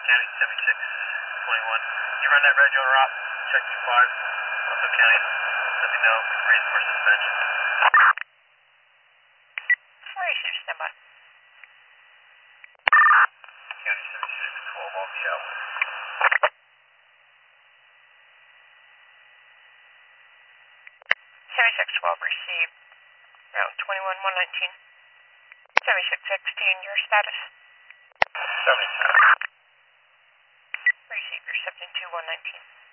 County 7621. Did you run that reg on Rob? Check 25, Monroe County. Let me know. Reason for suspension. Receive, stand by. County 7612, all show. 7612 received. Route 21119. 7616, your status? 76. Receive your 72119.